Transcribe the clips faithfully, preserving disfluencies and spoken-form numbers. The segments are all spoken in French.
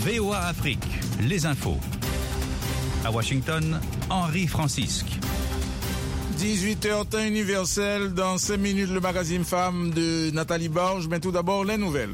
V O A Afrique, les infos. À Washington, Henri Francisque. dix-huit heures temps universel, dans cinq minutes le magazine Femmes de Nathalie Borges, mais tout d'abord les nouvelles.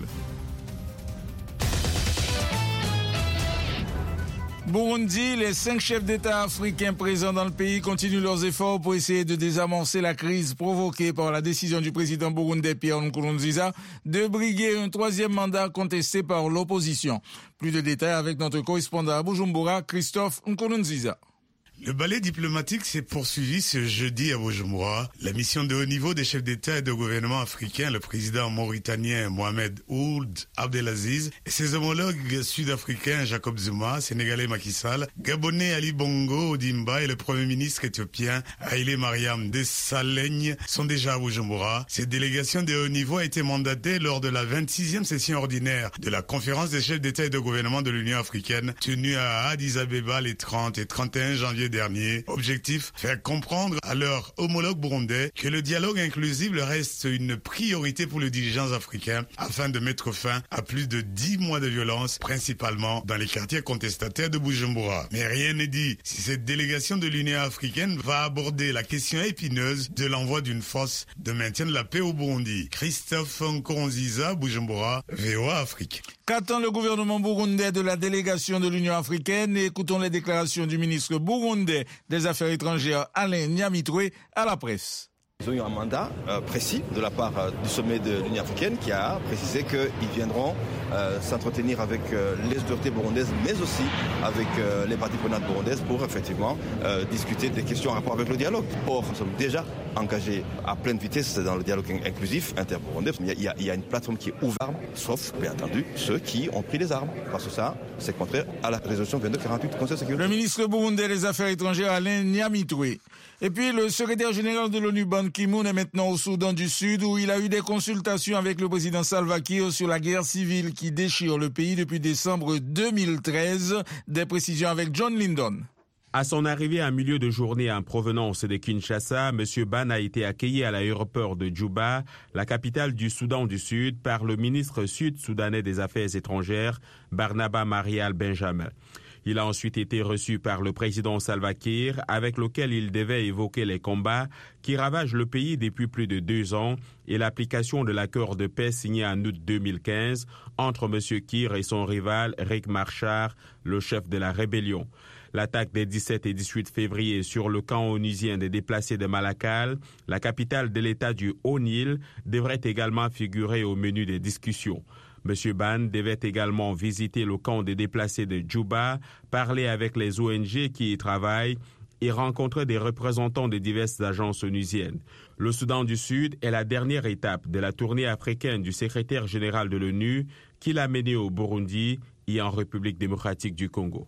Burundi, les cinq chefs d'État africains présents dans le pays continuent leurs efforts pour essayer de désamorcer la crise provoquée par la décision du président burundais Pierre Nkurunziza de briguer un troisième mandat contesté par l'opposition. Plus de détails avec notre correspondant à Bujumbura, Christophe Nkurunziza. Le ballet diplomatique s'est poursuivi ce jeudi à Bujumbura. La mission de haut niveau des chefs d'État et de gouvernement africains, le président mauritanien Mohamed Ould Abdelaziz et ses homologues sud-africains Jacob Zuma, sénégalais Macky Sall, gabonais Ali Bongo Ondimba et le premier ministre éthiopien Haïlé Mariam Desalegn sont déjà à Bujumbura. Cette délégation de haut niveau a été mandatée lors de la vingt-sixième session ordinaire de la conférence des chefs d'État et de gouvernement de l'Union africaine tenue à Addis Abeba les trente et trente et un janvier dernier. Objectif, faire comprendre à leurs homologues burundais que le dialogue inclusif reste une priorité pour les dirigeants africains afin de mettre fin à plus de dix mois de violence, principalement dans les quartiers contestataires de Bujumbura. Mais rien n'est dit si cette délégation de l'Union africaine va aborder la question épineuse de l'envoi d'une force de maintien de la paix au Burundi. Christophe Nkurunziza, Bujumbura, V O A Afrique. Qu'attend le gouvernement burundais de la délégation de l'Union africaine? Écoutons les déclarations du ministre burundais des Affaires étrangères Alain Nyamitwe à la presse. Ils ont eu un mandat euh, précis de la part euh, du sommet de l'Union africaine qui a précisé qu'ils viendront euh, s'entretenir avec euh, les autorités burundaises, mais aussi avec euh, les parties prenantes burundaises pour effectivement euh, discuter des questions en rapport avec le dialogue. Or, nous sommes déjà engagés à pleine vitesse dans le dialogue inclusif inter-burundais. Il y a, il y a une plateforme qui est ouverte, sauf, bien entendu, ceux qui ont pris les armes. Parce que ça, c'est contraire à la résolution vingt-deux quarante-huit du Conseil de sécurité. Le ministre burundais des Affaires étrangères Alain Nyamitwe. Et puis, le secrétaire général de l'ONU, Ban Ki-moon, est maintenant au Soudan du Sud, où il a eu des consultations avec le président Salva Kiir sur la guerre civile qui déchire le pays depuis décembre deux mille treize. Des précisions avec John Lyndon. À son arrivée en milieu de journée en provenance de Kinshasa, M. Ban a été accueilli à l'aéroport de Djouba, la capitale du Soudan du Sud, par le ministre sud-soudanais des Affaires étrangères, Barnaba Marial Benjamin. Il a ensuite été reçu par le président Salva Kiir, avec lequel il devait évoquer les combats qui ravagent le pays depuis plus de deux ans et l'application de l'accord de paix signé en août deux mille quinze entre M. Kiir et son rival Riek Machar, le chef de la rébellion. L'attaque des dix-sept et dix-huit février sur le camp onusien des déplacés de Malakal, la capitale de l'État du Haut-Nil, devrait également figurer au menu des discussions. M. Ban devait également visiter le camp des déplacés de Djouba, parler avec les O N G qui y travaillent et rencontrer des représentants de diverses agences onusiennes. Le Soudan du Sud est la dernière étape de la tournée africaine du secrétaire général de l'ONU qui l'a menée au Burundi et en République démocratique du Congo.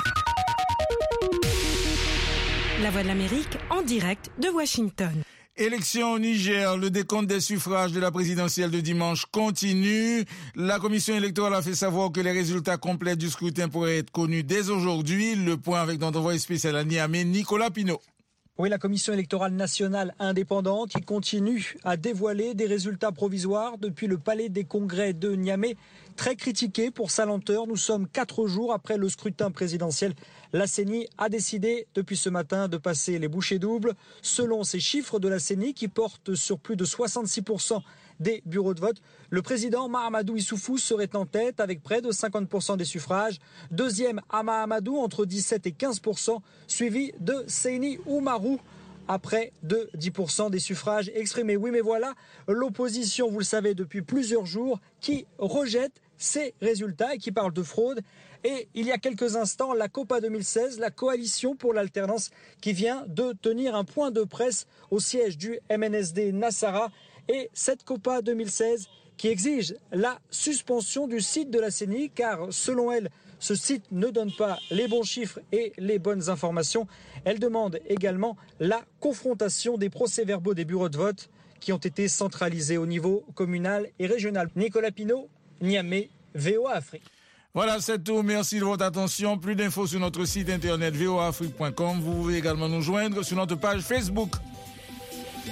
La Voix de l'Amérique en direct de Washington. Élection au Niger, le décompte des suffrages de la présidentielle de dimanche continue. La commission électorale a fait savoir que les résultats complets du scrutin pourraient être connus dès aujourd'hui. Le point avec notre envoyé spécial à Niamey, Nicolas Pinault. Oui, la commission électorale nationale indépendante qui continue à dévoiler des résultats provisoires depuis le palais des congrès de Niamey. Très critiqué pour sa lenteur, nous sommes quatre jours après le scrutin présidentiel. La C E N I a décidé depuis ce matin de passer les bouchées doubles. Selon ces chiffres de la C E N I qui portent sur plus de soixante-six pour cent des bureaux de vote, le président Mahamadou Issoufou serait en tête avec près de cinquante pour cent des suffrages. Deuxième, Ama Amadou entre dix-sept et quinze pour cent, suivi de Seyni Oumarou à près de dix pour cent des suffrages exprimés. Oui, mais voilà, l'opposition, vous le savez, depuis plusieurs jours, qui rejette ces résultats et qui parle de fraude. Et il y a quelques instants, la COPA deux mille seize, la coalition pour l'alternance, qui vient de tenir un point de presse au siège du M N S D Nassara. Et cette COPA deux mille seize qui exige la suspension du site de la C E N I, car selon elle, ce site ne donne pas les bons chiffres et les bonnes informations. Elle demande également la confrontation des procès-verbaux des bureaux de vote qui ont été centralisés au niveau communal et régional. Nicolas Pinault, Niamey, V O A Afrique. Voilà, c'est tout. Merci de votre attention. Plus d'infos sur notre site internet v o a afrique point com. Vous pouvez également nous joindre sur notre page Facebook.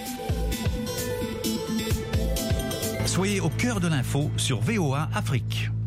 Soyez au cœur de l'info sur V O A Afrique.